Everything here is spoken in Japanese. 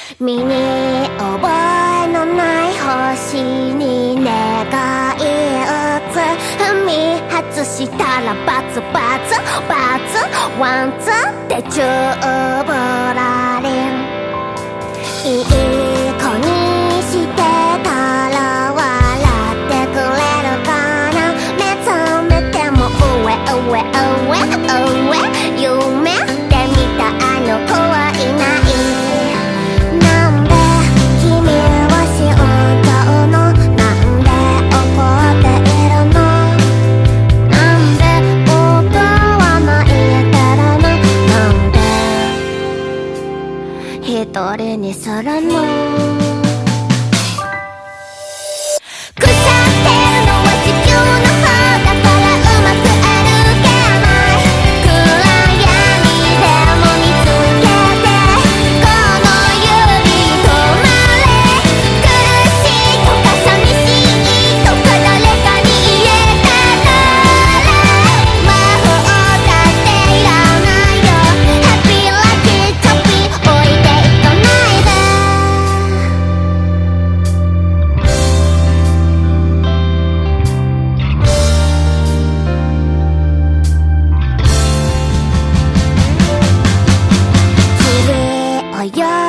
身に覚えのない星に願い打つ。踏み外したらバツバツバツワンツーでチューブラリン。いい子にしてたら笑ってくれるかな。目覚めても上上上上夢で見たあの子はいない。なんで君は死んじゃうの。なんで怒っているの。なんで僕は泣いてるの。なんで一人にするの。腐ってるのは地球の方だからうまく歩けない。暗闇でも見つけてこの指止まれ。苦しいとか寂しいとか誰かに言えたなら魔法だっていらないよ。ハッピーラッキーチョッピー置いていかないで。君を